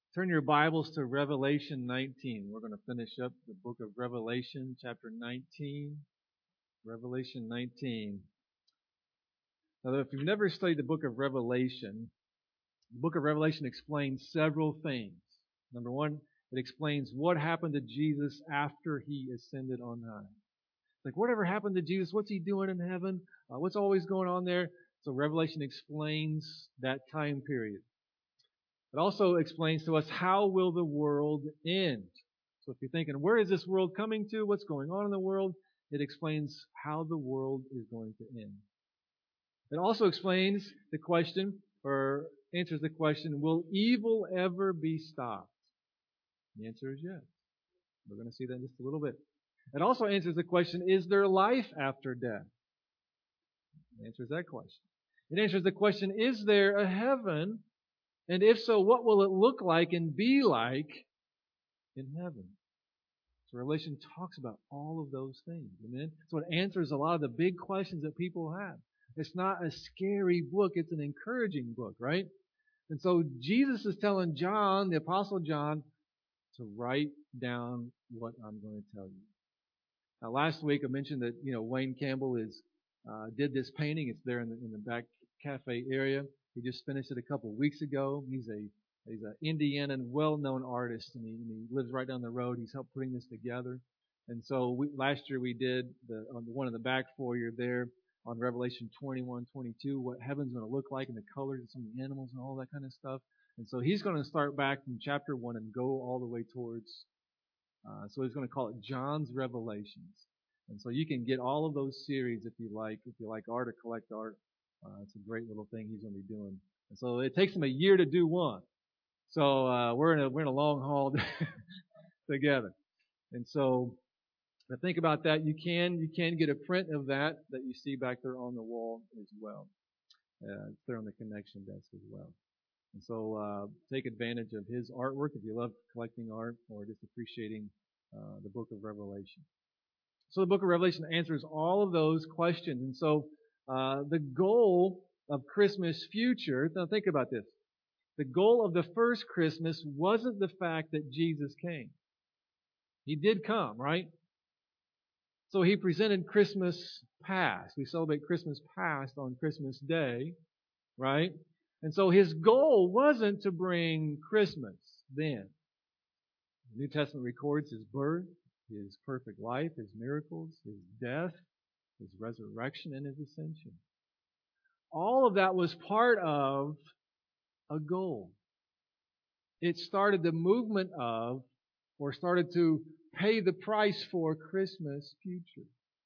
Turn your Bibles to Revelation 19. We're going to finish up the book of Revelation, chapter 19. Revelation 19. Now, if you've never studied the book of Revelation, the book of Revelation explains several things. Number one, it explains what happened to Jesus after he ascended on high. Like, whatever happened to Jesus? What's he doing in heaven? What's always going on there? So Revelation explains that time period. It also explains to us how will the world end. So if you're thinking, where is this world coming to? What's going on in the world? It explains how the world is going to end. It also explains the question, or answers the question, will evil ever be stopped? The answer is yes. We're going to see that in just a little bit. It also answers the question, is there life after death? It answers that question. It answers the question, is there a heaven? And if so, what will it look like and be like in heaven? So Revelation talks about all of those things. Amen? So it answers a lot of the big questions that people have. It's not a scary book. It's an encouraging book, right? And so Jesus is telling John, the Apostle John, to write down what I'm going to tell you. Now, last week I mentioned that, Wayne Campbell did this painting. It's there in the back cafe area. He just finished it a couple of weeks ago. He's an Indianan, well-known artist, and he lives right down the road. He's helped putting this together. And so last year we did on the one in the back foyer there on Revelation 21, 22, what heaven's going to look like and the colors of some of the animals and all that kind of stuff. And so he's going to start back from chapter 1 and go all the way towards, so he's going to call it John's Revelations. And so you can get all of those series if you like art or collect art. It's a great little thing he's going to be doing. And so it takes him a year to do one. So we're in a long haul together. And so think about that. You can get a print of that you see back there on the wall as well. It's there on the connection desk as well. And so take advantage of his artwork if you love collecting art or just appreciating the book of Revelation. So the book of Revelation answers all of those questions. And so the goal of Christmas future, now think about this. The goal of the first Christmas wasn't the fact that Jesus came. He did come, right? So he presented Christmas past. We celebrate Christmas past on Christmas Day, right? And so his goal wasn't to bring Christmas then. The New Testament records his birth, his perfect life, his miracles, his death, his resurrection, and his ascension. All of that was part of a goal. It started the movement of, or started to pay the price for Christmas future.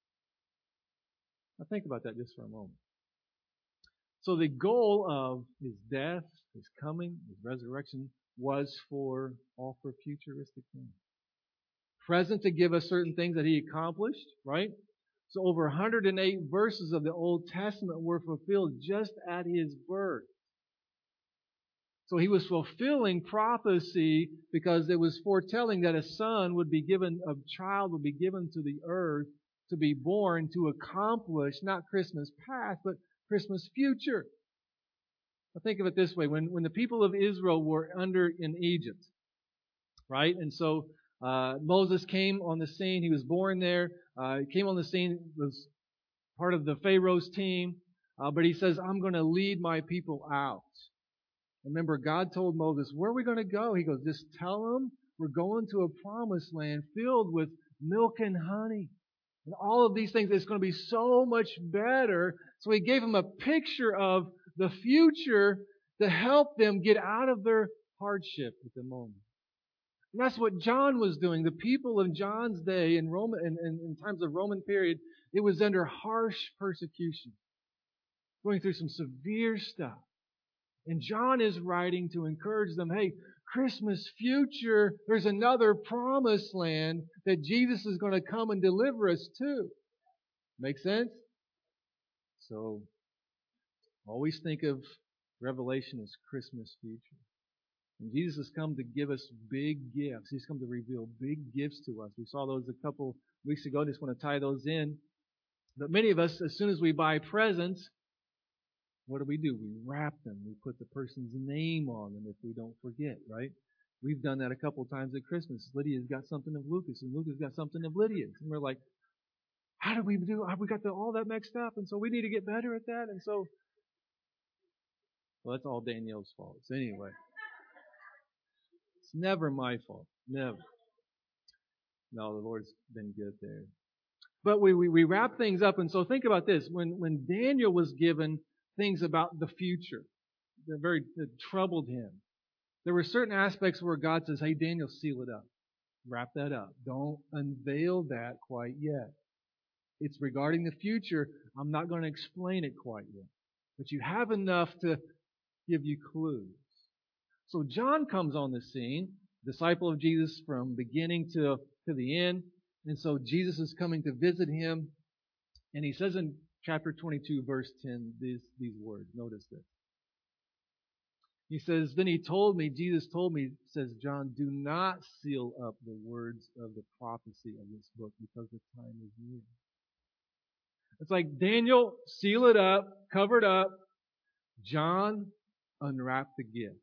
Now think about that just for a moment. So the goal of his death, his coming, his resurrection was all for futuristic things. Present to give us certain things that he accomplished, right? So over 108 verses of the Old Testament were fulfilled just at his birth. So he was fulfilling prophecy because it was foretelling that a child would be given to the earth to be born to accomplish not Christmas past, but Christmas future. Now think of it this way. When the people of Israel were in Egypt, right? And so Moses came on the scene. He was born there. He came on the scene, was part of the Pharaoh's team. But he says, I'm going to lead my people out. Remember, God told Moses, where are we going to go? He goes, just tell them we're going to a promised land filled with milk and honey. And all of these things, it's going to be so much better. So he gave them a picture of the future to help them get out of their hardship at the moment. And that's what John was doing. The people of John's day in times of Roman period, it was under harsh persecution. Going through some severe stuff. And John is writing to encourage them, hey, Christmas future, there's another promised land that Jesus is going to come and deliver us to. Make sense? So, always think of Revelation as Christmas future. And Jesus has come to give us big gifts. He's come to reveal big gifts to us. We saw those a couple weeks ago. I just want to tie those in. But many of us, as soon as we buy presents, what do? We wrap them. We put the person's name on them if we don't forget, right? We've done that a couple times at Christmas. Lydia's got something of Lucas, and Lucas got something of Lydia's. And we're like, how did we do? We got all that mixed up, and so we need to get better at that. And so, well, that's all Danielle's fault. So anyway, it's never my fault. Never. No, the Lord's been good there. But we wrap things up, and so think about this. When Daniel was given things about the future that troubled him, there were certain aspects where God says, hey, Daniel, seal it up. Wrap that up. Don't unveil that quite yet. It's regarding the future. I'm not going to explain it quite yet. But you have enough to give you clues. So John comes on the scene, disciple of Jesus from beginning to the end. And so Jesus is coming to visit him. And he says in chapter 22, verse 10, these words. Notice this. He says, then Jesus told me, says John, do not seal up the words of the prophecy of this book because the time is near. It's like, Daniel, seal it up, cover it up. John, unwrap the gift.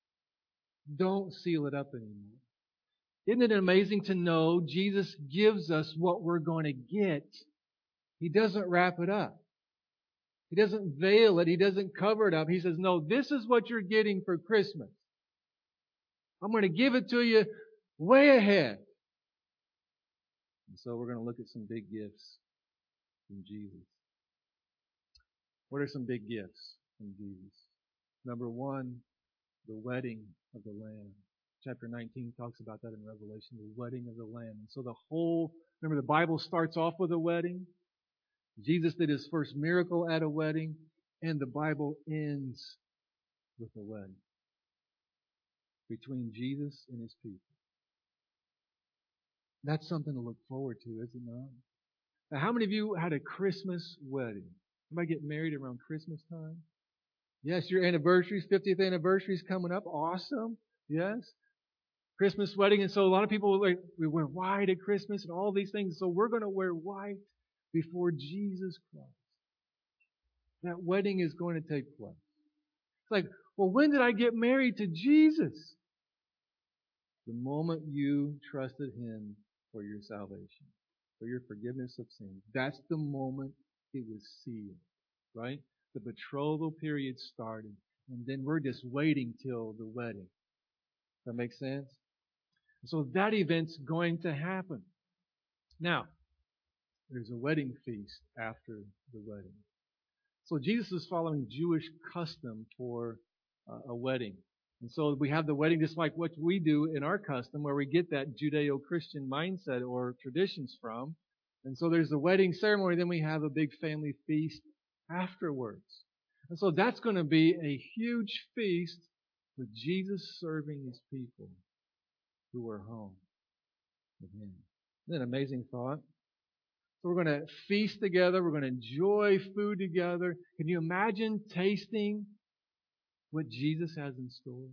Don't seal it up anymore. Isn't it amazing to know Jesus gives us what we're going to get? He doesn't wrap it up. He doesn't veil it. He doesn't cover it up. He says, no, this is what you're getting for Christmas. I'm going to give it to you way ahead. And so we're going to look at some big gifts from Jesus. What are some big gifts from Jesus? Number one, the wedding of the Lamb. Chapter 19 talks about that in Revelation, the wedding of the Lamb. And so remember the Bible starts off with a wedding. Jesus did his first miracle at a wedding, and the Bible ends with a wedding between Jesus and his people. That's something to look forward to, is it not? Now, how many of you had a Christmas wedding? Anybody get married around Christmas time? Yes, your anniversaries, 50th anniversary is coming up. Awesome. Yes. Christmas wedding. And so a lot of people, we wear white at Christmas and all these things. So we're going to wear white before Jesus Christ. That wedding is going to take place. It's like, well, when did I get married to Jesus? The moment you trusted Him for your salvation, for your forgiveness of sins. That's the moment it was sealed, right? The betrothal period started, and then we're just waiting till the wedding. That makes sense? So that event's going to happen. Now, there's a wedding feast after the wedding. So Jesus is following Jewish custom for a wedding. And so we have the wedding just like what we do in our custom, where we get that Judeo-Christian mindset or traditions from. And so there's the wedding ceremony, then we have a big family feast afterwards. And so that's going to be a huge feast with Jesus serving His people who are home with Him. Isn't that an amazing thought? So we're going to feast together. We're going to enjoy food together. Can you imagine tasting what Jesus has in store?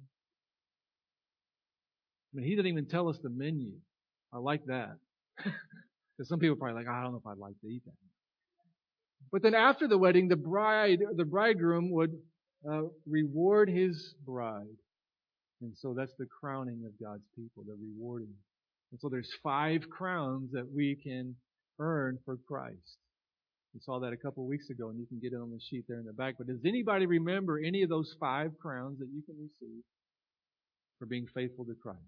I mean, He didn't even tell us the menu. I like that. Because some people are probably like, I don't know if I'd like to eat that. But then after the wedding, the bridegroom would reward his bride. And so that's the crowning of God's people, the rewarding. And so there's 5 crowns that we can earn for Christ. We saw that a couple of weeks ago, and you can get it on the sheet there in the back. But does anybody remember any of those 5 crowns that you can receive for being faithful to Christ?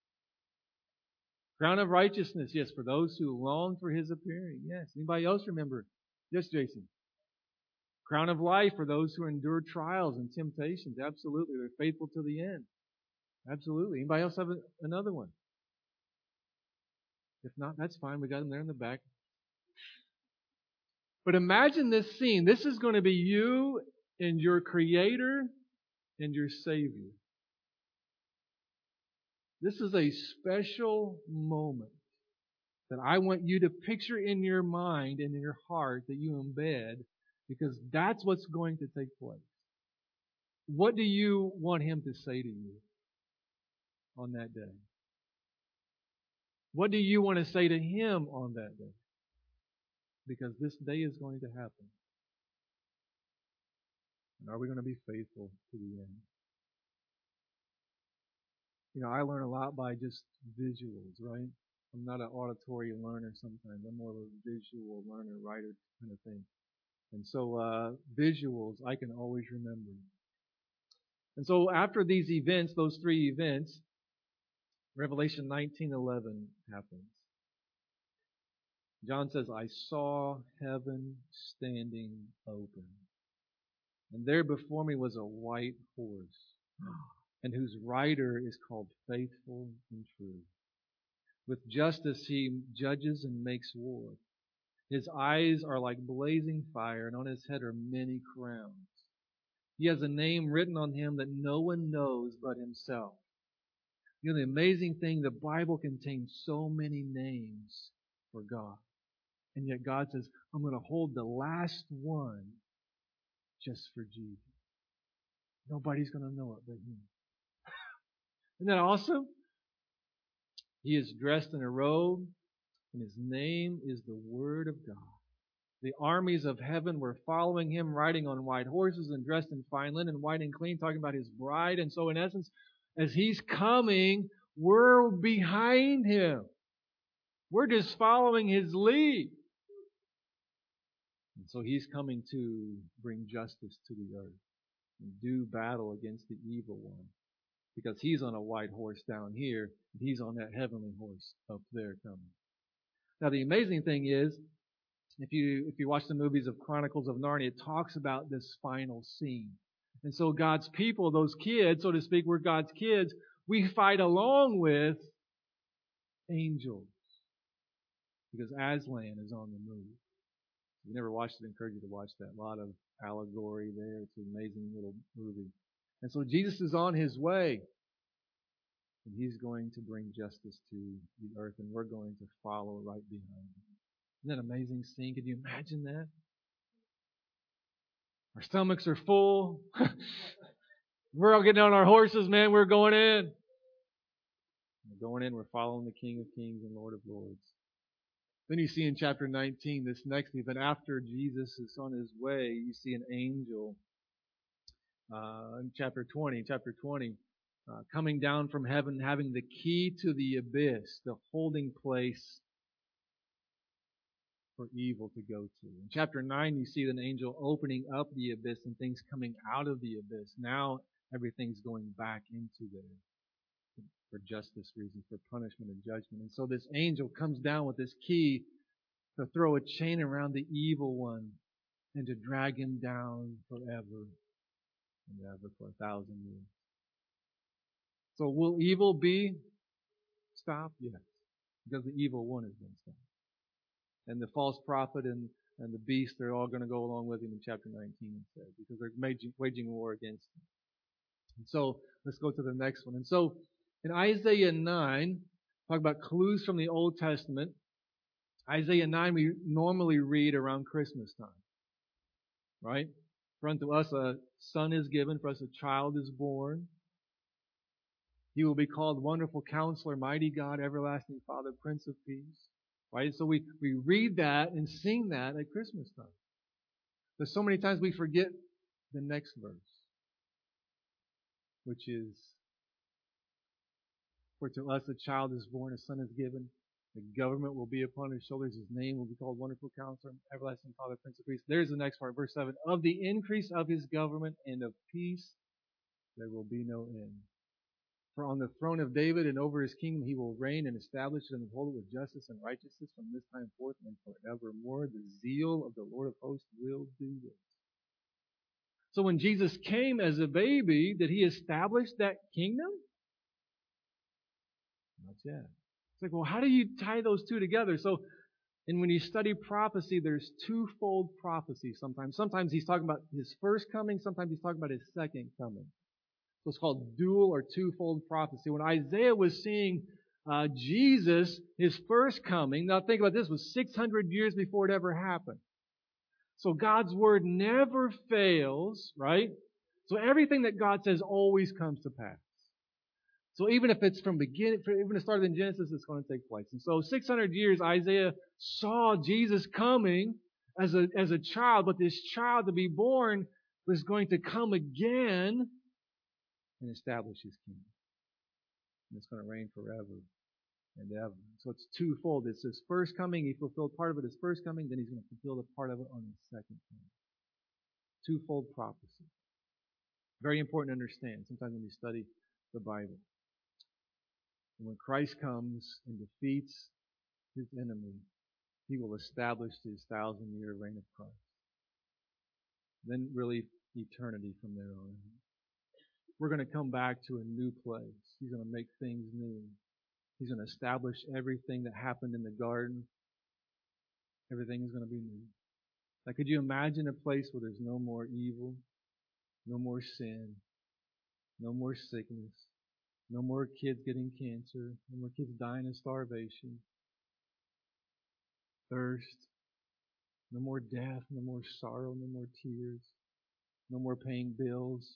Crown of righteousness, yes, for those who long for His appearing. Yes. Anybody else remember? Yes, Jason. Crown of life for those who endure trials and temptations. Absolutely. They're faithful to the end. Absolutely. Anybody else have another one? If not, that's fine. We got them there in the back. But imagine this scene. This is going to be you and your Creator and your Savior. This is a special moment that I want you to picture in your mind and in your heart that you embed, because that's what's going to take place. What do you want Him to say to you on that day? What do you want to say to Him on that day? Because this day is going to happen. And are we going to be faithful to the end? I learn a lot by just visuals, right? I'm not an auditory learner sometimes. I'm more of a visual learner, writer kind of thing. And so visuals I can always remember. And so after these events, those three events, Revelation 19:11 happens. John says, I saw heaven standing open. And there before me was a white horse, and whose rider is called Faithful and True. With justice he judges and makes war. His eyes are like blazing fire, and on his head are many crowns. He has a name written on him that no one knows but himself. The amazing thing, the Bible contains so many names for God. And yet God says, I'm going to hold the last one just for Jesus. Nobody's going to know it but him. Isn't that awesome? He is dressed in a robe, and his name is the Word of God. The armies of heaven were following him, riding on white horses and dressed in fine linen, white and clean, talking about his bride. And so in essence, as he's coming, we're behind him. We're just following his lead. And so he's coming to bring justice to the earth and do battle against the evil one. Because he's on a white horse down here, and he's on that heavenly horse up there coming. Now the amazing thing is, if you watch the movies of Chronicles of Narnia, it talks about this final scene. And so God's people, those kids, so to speak, we're God's kids, we fight along with angels. Because Aslan is on the move. If you never watched it, I encourage you to watch that. A lot of allegory there. It's an amazing little movie. And so Jesus is on his way. And he's going to bring justice to the earth, and we're going to follow right behind him. Isn't that an amazing scene? Could you imagine that? Our stomachs are full. We're all getting on our horses, man. We're going in. We're going in. We're following the King of Kings and Lord of Lords. Then you see in chapter 19, this next event, after Jesus is on his way, you see an angel in chapter 20, coming down from heaven, having the key to the abyss, the holding place for evil to go to. In chapter 9, you see an angel opening up the abyss and things coming out of the abyss. Now everything's going back into there for justice reasons, for punishment and judgment. And so this angel comes down with this key to throw a chain around the evil one and to drag him down forever and ever for 1,000 years. So will evil be stopped? Yes. Because the evil one has been stopped. And the false prophet and the beast, they're all going to go along with him in chapter 19 instead, because they're waging war against him. And so let's go to the next one. And so in Isaiah 9, talk about clues from the Old Testament. Isaiah 9 we normally read around Christmas time. Right? For unto us a son is given, for us a child is born. He will be called Wonderful Counselor, Mighty God, Everlasting Father, Prince of Peace. Right? So we read that and sing that at Christmas time. But so many times we forget the next verse, which is, for to us a child is born, a son is given. The government will be upon his shoulders. His name will be called Wonderful Counselor, Everlasting Father, Prince of Peace. There's the next part, verse 7. Of the increase of his government and of peace there will be no end. For on the throne of David and over his kingdom he will reign and establish it and uphold it with justice and righteousness from this time forth and forevermore. The zeal of the Lord of hosts will do this. So when Jesus came as a baby, did he establish that kingdom? Not yet. It's like, well, how do you tie those two together? So, and when you study prophecy, there's twofold prophecy sometimes. Sometimes he's talking about his first coming, sometimes he's talking about his second coming. So it's called dual or twofold prophecy. When Isaiah was seeing Jesus, his first coming, now think about this, was 600 years before it ever happened. So God's word never fails, right? So everything that God says always comes to pass. So even if it's from beginning, even if it started in Genesis, it's going to take place. And so 600 years, Isaiah saw Jesus coming as a child, but this child to be born was going to come again and establish his kingdom. And it's going to reign forever and ever. So it's twofold. It's His first coming. He fulfilled part of it His first coming. Then He's going to fulfill the part of it on His second coming. Twofold prophecy. Very important to understand sometimes when you study the Bible. And when Christ comes and defeats His enemy, He will establish His 1,000-year reign of Christ. Then really eternity from there on. We're going to come back to a new place. He's going to make things new. He's going to establish everything that happened in the garden. Everything is going to be new. Now, could you imagine a place where there's no more evil, no more sin, no more sickness, no more kids getting cancer, no more kids dying of starvation, thirst, no more death, no more sorrow, no more tears, no more paying bills.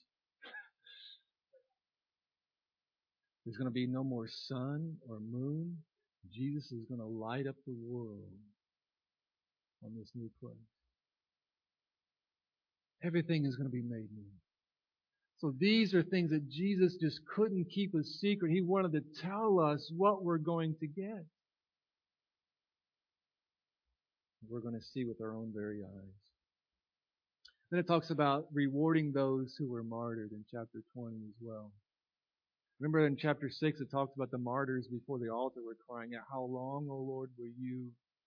There's going to be no more sun or moon. Jesus is going to light up the world on this new place. Everything is going to be made new. So these are things that Jesus just couldn't keep a secret. He wanted to tell us what we're going to get. We're going to see with our own very eyes. Then it talks about rewarding those who were martyred in chapter 20 as well. Remember in chapter 6 it talks about the martyrs before the altar were crying out, "How long, O Lord, will you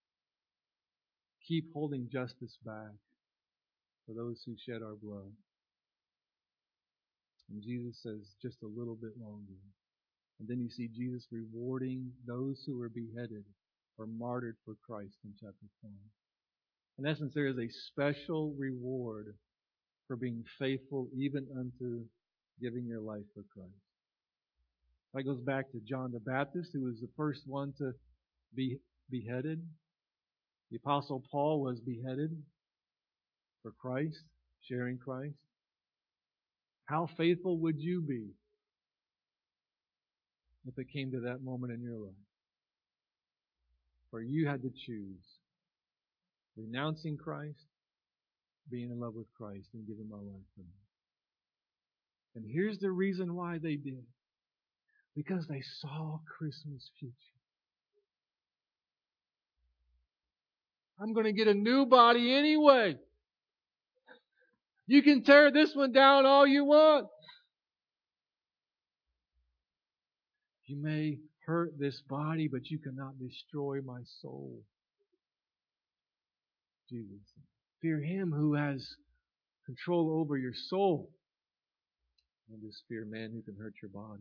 keep holding justice back for those who shed our blood?" And Jesus says, just a little bit longer. And then you see Jesus rewarding those who were beheaded or martyred for Christ in chapter 20. In essence, there is a special reward for being faithful even unto giving your life for Christ. That goes back to John the Baptist, who was the first one to be beheaded. The Apostle Paul was beheaded for Christ, sharing Christ. How faithful would you be if it came to that moment in your life where you had to choose renouncing Christ, being in love with Christ, and giving my life for Him? And here's the reason why they did. Because they saw Christmas future. I'm going to get a new body anyway. You can tear this one down all you want. You may hurt this body, but you cannot destroy my soul. Jesus said. Fear Him who has control over your soul. And just fear man who can hurt your body.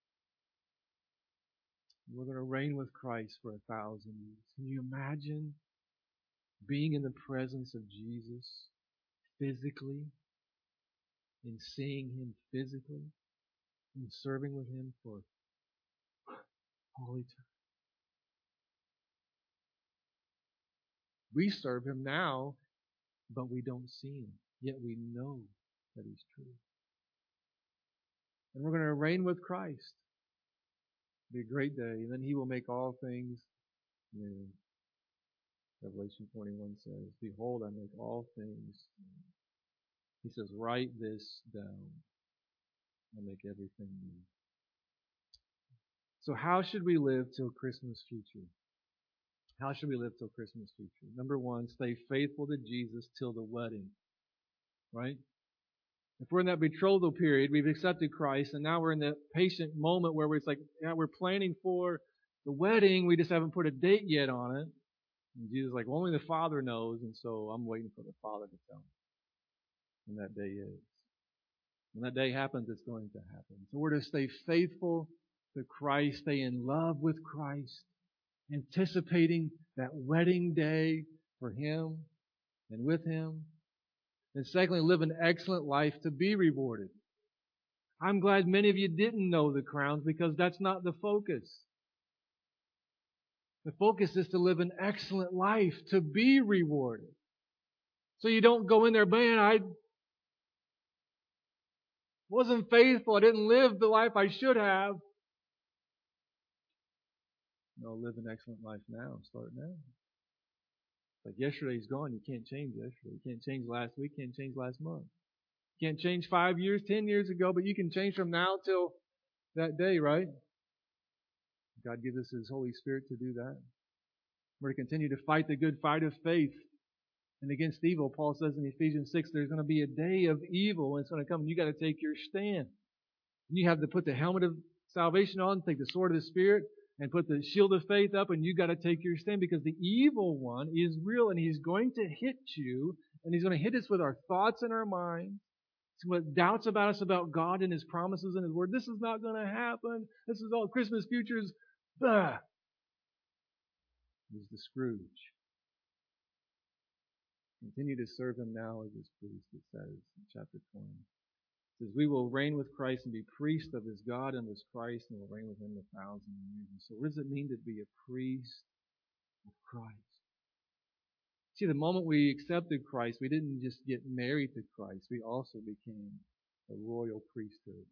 We're going to reign with Christ for 1,000 years. Can you imagine being in the presence of Jesus physically, and seeing Him physically, and serving with Him for all eternity? We serve Him now, but we don't see Him. Yet we know that He's true. And we're going to reign with Christ. It'll be a great day. And then He will make all things new. Revelation 21 says, "Behold, I make all things new." He says, "Write this down. I make everything new." So how should we live till Christmas future? How should we live till Christmas future? Number one, stay faithful to Jesus till the wedding. Right? If we're in that betrothal period, we've accepted Christ, and now we're in that patient moment where it's like, yeah, we're planning for the wedding, we just haven't put a date yet on it. And Jesus is like, well, only the Father knows, and so I'm waiting for the Father to tell me when that day is. When that day happens, it's going to happen. So we're to stay faithful to Christ, stay in love with Christ, anticipating that wedding day for Him and with Him. And secondly, live an excellent life to be rewarded. I'm glad many of you didn't know the crowns because that's not the focus. The focus is to live an excellent life to be rewarded. So you don't go in there, man, I wasn't faithful. I didn't live the life I should have. No, live an excellent life now. Start now. Like yesterday's gone. You can't change yesterday. You can't change last week. You can't change last month. You can't change 5 years, 10 years ago, but you can change from now till that day, right? God gives us His Holy Spirit to do that. We're to continue to fight the good fight of faith. And against evil, Paul says in Ephesians 6, there's going to be a day of evil, and it's going to come, and you got to take your stand. You have to put the helmet of salvation on, take the sword of the Spirit, and put the shield of faith up, and you got to take your stand, because the evil one is real, and he's going to hit you, and he's going to hit us with our thoughts and our minds, with doubts about us, about God and His promises and His Word. This is not going to happen. This is all Christmas futures. Bah! He's the Scrooge. Continue to serve Him now as His priest, it says in chapter 20. It says, we will reign with Christ and be priests of His God and His Christ, and will reign with Him 1,000 years. And so what does it mean to be a priest of Christ? See, the moment we accepted Christ, we didn't just get married to Christ. We also became a royal priesthood.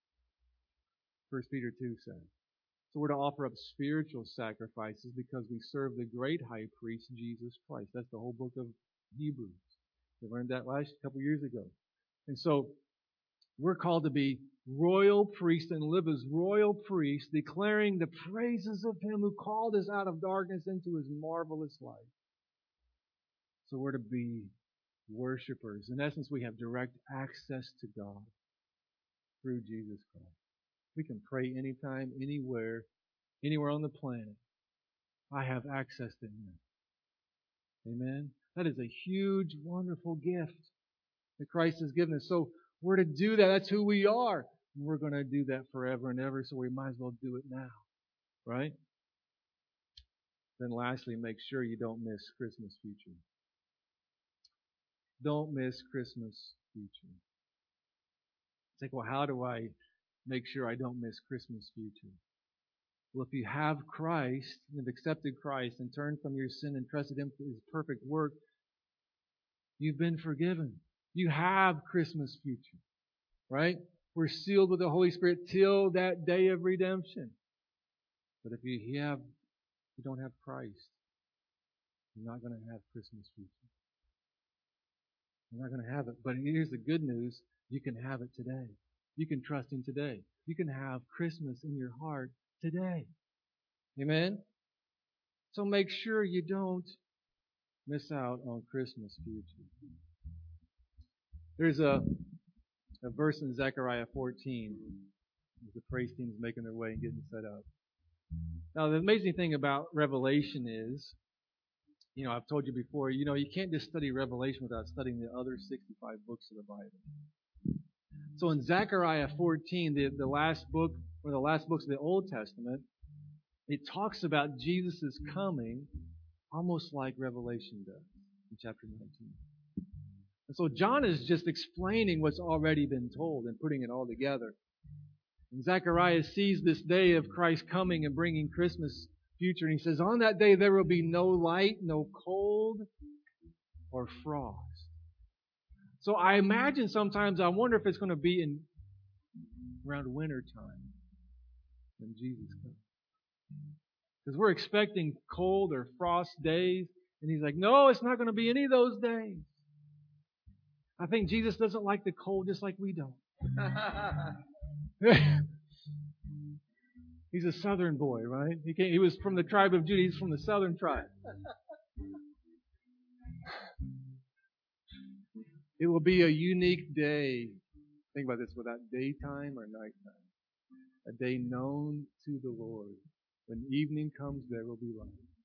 1 Peter 2 says. So we're to offer up spiritual sacrifices because we serve the great high priest, Jesus Christ. That's the whole book of Hebrews. We learned that last couple years ago. And so we're called to be royal priests and live as royal priests, declaring the praises of Him who called us out of darkness into His marvelous light. So we're to be worshipers. In essence, we have direct access to God through Jesus Christ. We can pray anytime, anywhere on the planet. I have access to Him. Amen? That is a huge, wonderful gift that Christ has given us. So we're to do that. That's who we are. And we're going to do that forever and ever, so we might as well do it now. Right? Then lastly, make sure you don't miss Christmas future. Don't miss Christmas future. It's like, well, how do I make sure I don't miss Christmas future? Well, if you have Christ, and have accepted Christ, and turned from your sin and trusted Him for His perfect work, you've been forgiven. You have Christmas future. Right? We're sealed with the Holy Spirit till that day of redemption. But if you don't have Christ, you're not going to have Christmas future. You're not going to have it. But here's the good news. You can have it today. You can trust Him today. You can have Christmas in your heart today. Amen? So make sure you don't miss out on Christmas future. There's a verse in Zechariah 14 as the praise team's making their way and getting set up. Now, the amazing thing about Revelation is, I've told you before, you can't just study Revelation without studying the other 65 books of the Bible. So in Zechariah 14, the last book, or the last books of the Old Testament, it talks about Jesus' coming almost like Revelation does in chapter 19. And so John is just explaining what's already been told and putting it all together. And Zechariah sees this day of Christ coming and bringing Christmas future. And he says, on that day there will be no light, no cold, or frost. So I imagine sometimes, I wonder if it's going to be around winter time when Jesus comes. Because we're expecting cold or frost days. And He's like, no, it's not going to be any of those days. I think Jesus doesn't like the cold just like we don't. He's a southern boy, right? He was from the tribe of Judah. He's from the southern tribe. It will be a unique day. Think about this, without daytime or nighttime. A day known to the Lord. When evening comes, there will be light.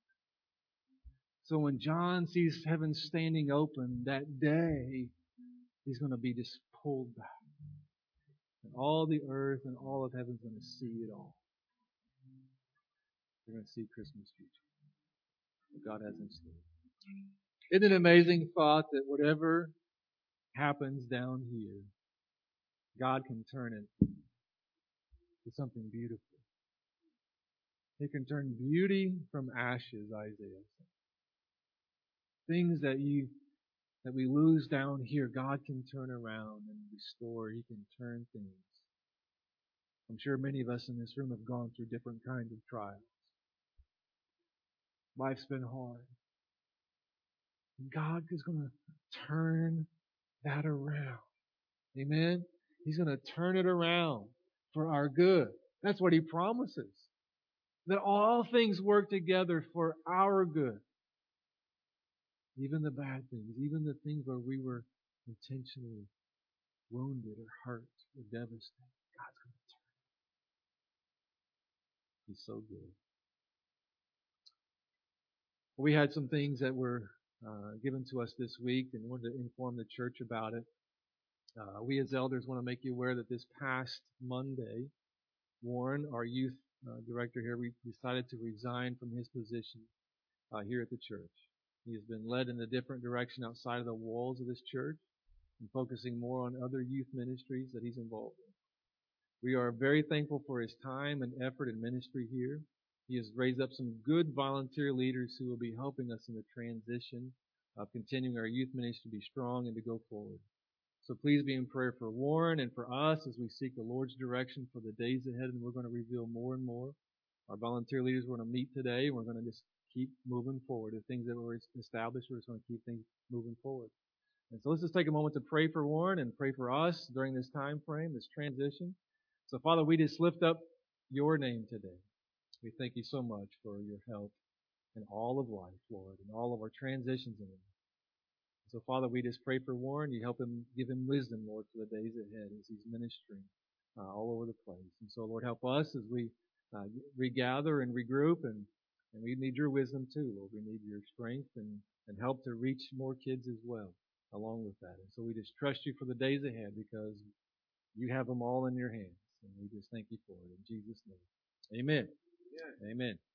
So when John sees heaven standing open, that day, he's going to be just pulled back. And all the earth and all of heaven's going to see it all. They're going to see Christmas future. What God has in store. Isn't it an amazing thought that whatever happens down here, God can turn it to something beautiful. He can turn beauty from ashes, Isaiah said. Things that we lose down here, God can turn around and restore. He can turn things. I'm sure many of us in this room have gone through different kinds of trials. Life's been hard. God is going to turn that around. Amen? He's going to turn it around for our good. That's what He promises. that all things work together for our good. Even the bad things, even the things where we were intentionally wounded or hurt or devastated. God's going to turn. He's so good. We had some things that were given to us this week and wanted to inform the church about it. We as elders want to make you aware that this past Monday, Warren, our youth director here, we decided to resign from his position here at the church. He has been led in a different direction outside of the walls of this church and focusing more on other youth ministries that he's involved in. We are very thankful for his time and effort in ministry here. He has raised up some good volunteer leaders who will be helping us in the transition of continuing our youth ministry to be strong and to go forward. So please be in prayer for Warren and for us as we seek the Lord's direction for the days ahead, and we're going to reveal more and more. Our volunteer leaders are going to meet today, and we're going to just keep moving forward. The things that were established, we're just going to keep things moving forward. And so let's just take a moment to pray for Warren and pray for us during this time frame, this transition. So Father, we just lift up your name today. We thank you so much for your help in all of life, Lord, and all of our transitions in it. So Father, we just pray for Warren. You help him, give him wisdom, Lord, for the days ahead as he's ministering all over the place. And so, Lord, help us as we regather and regroup, and we need your wisdom too, Lord. We need your strength and help to reach more kids as well along with that. And so we just trust you for the days ahead because you have them all in your hands. And we just thank you for it in Jesus' name. Amen. Yeah. Amen.